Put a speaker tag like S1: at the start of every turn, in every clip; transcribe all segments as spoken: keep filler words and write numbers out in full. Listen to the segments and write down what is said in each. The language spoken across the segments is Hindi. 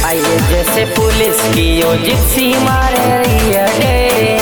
S1: आइए जैसे पुलिस की ओ जिप्सी मारे रियडे,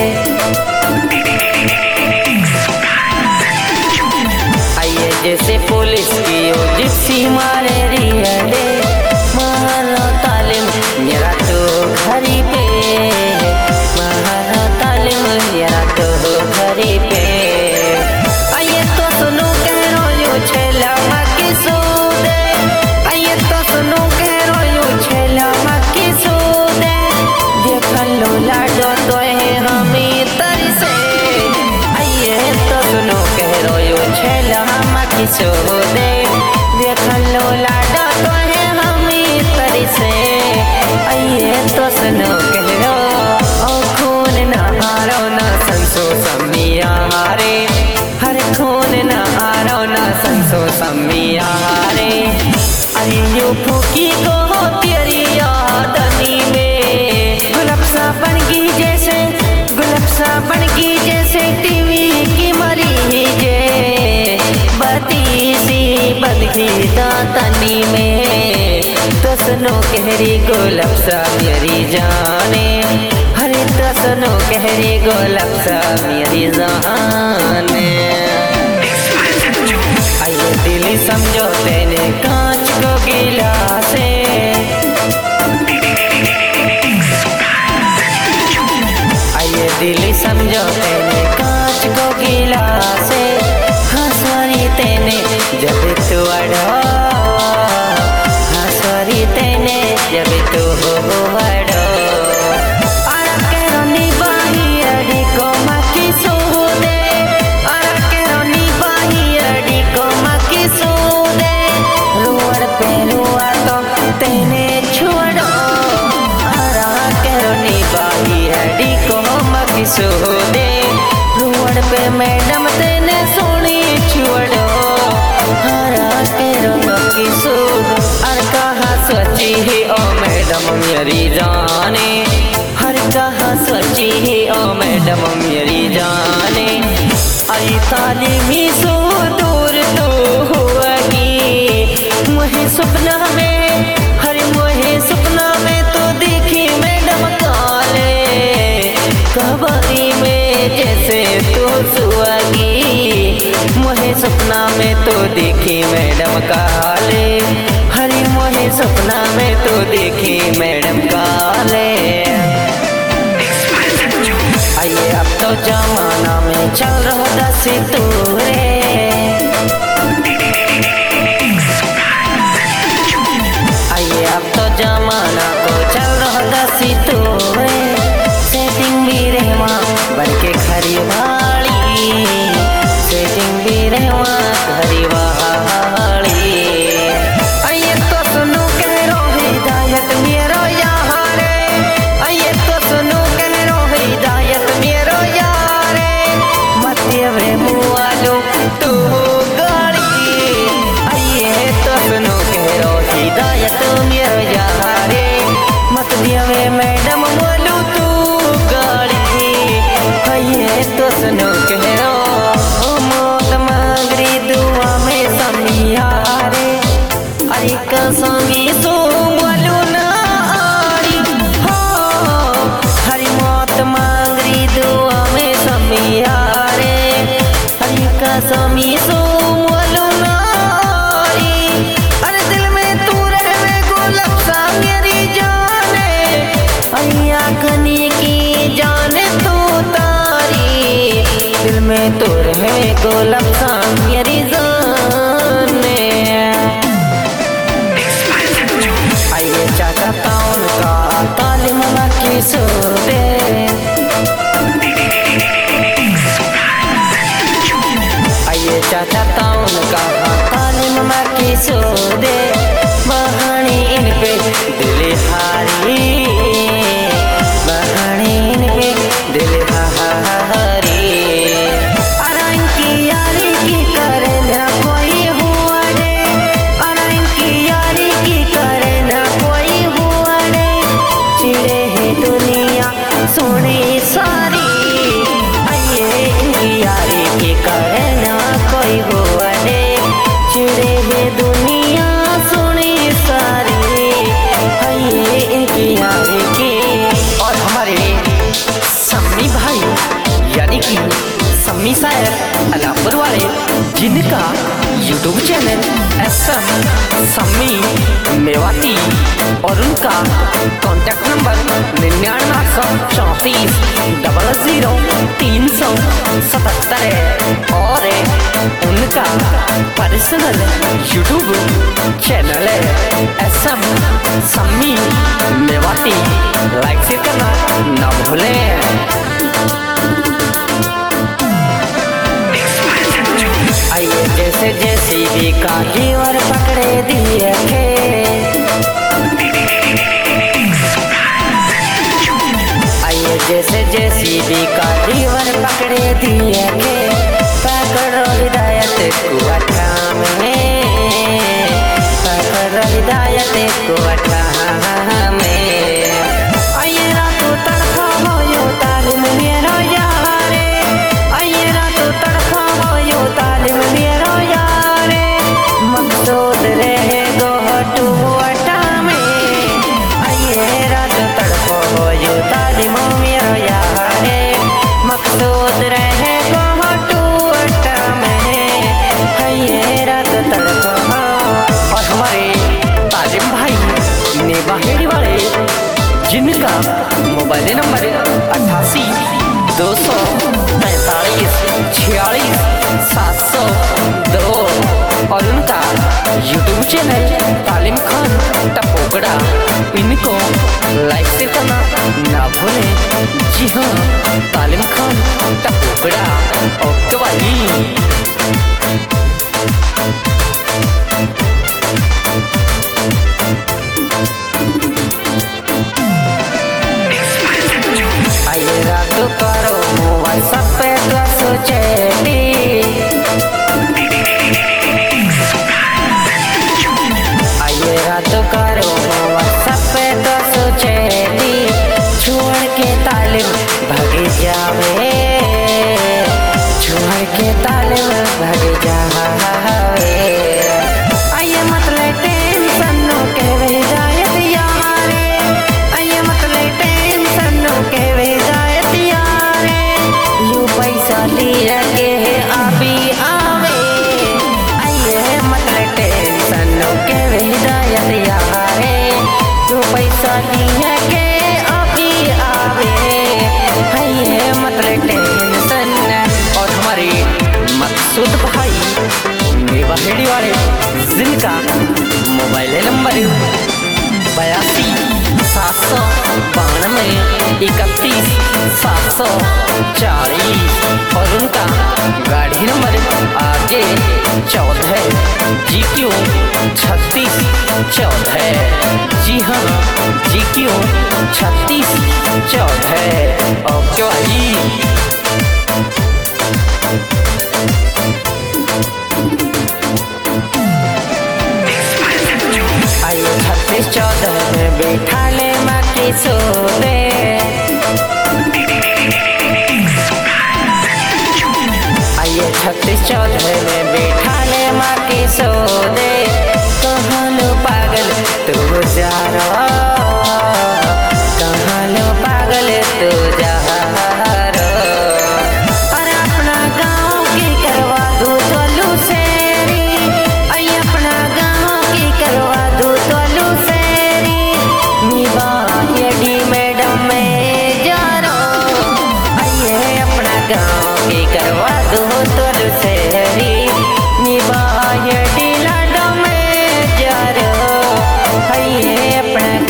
S1: आइए जैसे पुलिस की ओ जिप्सी मारे रियडे, मारो तालिम मेरा तो घरी पे, मारो तालिम मेरा तो घरी पे। आइए तो सुनो कह रो छेला मकी सूदे, आइए तो सुनो कह रो छेला मकी सूदे, देख लो लाडो तो है हमें तरसे। आइए तो सुनो कह रो छेला मकी सूदे, देख लो लाडो तो है हमें तरसे। आइए तो सुनो कह रो ओ खून न हारो न संसो समिया रे, हर खून न हारो न संसो समिया रे। अयो फूकी को तेरी यादनी में, गुलाब सा बन गई जैसे, गुलाब सा बन गई जैसे टीवी की मरी जे, बती सी बन गई दातनी में। तो सुनो कहरी गुलाब सा मेरी जाने, हरे तो सुनो कहरी गुलाब सा मेरी जाने। आइए दिल समझो तेने कांच को गिलासे, आइए दिल समझो तेने कांच को गिलासे, हंसवारी तेने जब तू अड़ो, हंसवारी तेने जब तू हो अड़ो। आरा केरो निबाही अड़ी को मकी सूदे, आरा केरो निबाही अड़ी को मकी सूदे, रुअड़ पे रुआ तो तेने छोड़ो। आरा केरो निबाही अड़ी को मकी सूदे, रुअड़ पे मैडम तेने सोनी छोड़ो। आरा केरो मकी सूद, अर कहा सोची है ओ मैडम मेरी जाने, हर कहा सोची है ओ मैडम मेरी जाने। आई तालीमी सो दूर तो होगी, मुझे सपना में, हर मुझे सपना में तो देखी मैडम काले, कबारी में जैसे तो सुहागी, मुझे सपना में तो देखी मैडम काले, हरी मुझे सपना में तो देखी मैडम काले। आइए अब तो जमाना में चल रहा दसी तूरे, आइए अब तो जमाना को चल रहा दसी तूरे, सेटिंग भी रहवा बन के खरी वाली, सेटिंग भी रहवा खरी वाली। आइए तो सुनो कह रो हिदायत मेरो यारे, आइए तो सुनो कह रो हिदायत मेरो यारे, मतिया वे मुआलो तू गाड़ी। आइए तो सुनो कह रो हिदायत मेरो यारे, मतिया वे मैडम बोलू तू गाड़ी। आइए तो सुनो कह रो मौत मांगरी दुआ में समिया रे, अरे कसमी सो बोलू ना आरी हो, हरी मौत मांगरी दुआ में समिया रे, हरी कसमी सो बोलू ना आरी। अरे दिल में तू रहे गुलाब सा मेरी जाने, अरे आँखनी की जाने तू तारी, दिल में तू रहे गुलाब सा मेरी जाने। आइए चाचा ताउन का तालिम मकी सूदे, आइए चाचा ताउन का तालिम मकी सूदे, बहानी इन पे दिल हारी, बहानी इन पे दिल हारी। अरंग की यारी की जिनका YouTube channel S M Sammi Mewati और उनका कॉन्टैक्ट नंबर निन्यानवे आठ सौ चौंतीस डबल जीरो तीन सौ सतहत्तर है और उनका पर्सनल यूट्यूब चैनल है S M Sammi Mewati. Like share करना ना भूलें। आइए जैसे जेसीबी का लीवर पकड़े दिए थे, आइए जैसे जेसीबी का लीवर पकड़े दिए थे, पकड़ो हिदायत कुआठा में, पकड़ो हिदायत कुआठा में। आइए रातों तड़फा हो यो तालिम मेरो यारे, आइए रातों तड़फा हो यो तालिम मेरो यारे, मकसूद रहे गो टूटा में। आइए रातों तड़फा हो यो तालिम मेरो यारे, मकसूद रहे गो टूटा में। आइए रातों तड़फा। और हमारे तालिम भाई नेवाहेड़ी वाले जिनका मोबाइल नंबर अट्ठासी दो सौ पैंतालीस छियालीस सात सौ दो और उनका यूट्यूब चैनल तालिम खान टपोकड़ा, इनको लाइक शेयर करना ना भूलें। जी हाँ, तालिम खान टपोकड़ा। ओके भाई। आइए रात करो मोबाइल सब पे तो सोचेटी, आइए रात करो मोबाइल सब पे तो सोचेटी, छोड़ के तालिम भाग जावे, छोड़ के तालिम भाग जावे। आइए मतलब टेंशन नो के वे जाए यारे, आइए मतलब टेंशन नो के वे जाए यारे, यू पैसा लिया के अभी आवे। आइए मतलब टेंशन नो के वे जाए यारे, यू पैसा लिया के अभी आवे। आइए मतलब टेंशन। और हमारे मकसूद भाई नेवाहेड़ी वाले जिनका मोबाइल नंबर बयासी सात सौ बानवे इकतीस सात सौ चालीस और उनका गाड़ी नंबर आगे चौदह जी क्यू छत्तीस चौदह। जी हाँ, जी क्यू छत्तीस चौदह। ओके भाई। आइए छत्तीस चौदह में बैठा ले माँ की सोते, आइए छत्तीस चौदह में बैठा ले माँ की सोते। कहाँ लो पागल तू जा रहा, कहाँ लो पागल तू जा रहा। अरे अपना गाँव की करवा दो तोलू सेरी, आइए अपना गाँव की करवा दो तोलू सेरी, निवाहेड़ी मैडम में जा रो। आइए अपना गाँव की करवा दो तोलू सेरी, निवाहेड़ी लाडो में जा रो। आइए अपना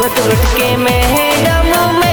S1: हिम्मत उठ के मैडम